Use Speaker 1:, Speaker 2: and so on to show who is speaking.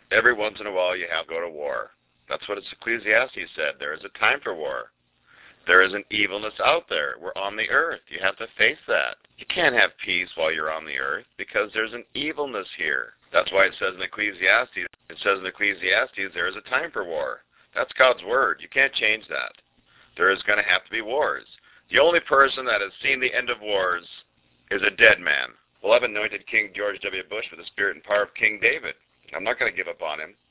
Speaker 1: Every once in a while you have to go to war. That's what Ecclesiastes said. There is a time for war. There is an evilness out there. We're on the earth. You have to face that. You can't have peace while you're on the earth because there's an evilness here. That's why it says in Ecclesiastes, there is a time for war. That's God's word. You can't change that. There is going to have to be wars. The only person that has seen the end of wars is a dead man. Well, I've anointed King George W. Bush with the spirit and power of King David. I'm not going to give up on him.